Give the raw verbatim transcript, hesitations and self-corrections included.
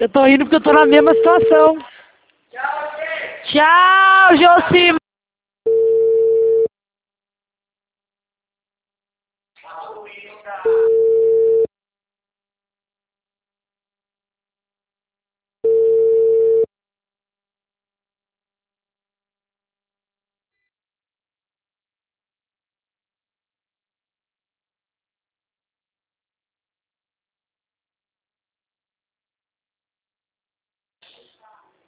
Eu tô rindo porque eu tô na mesma situação. Tchau, Josi.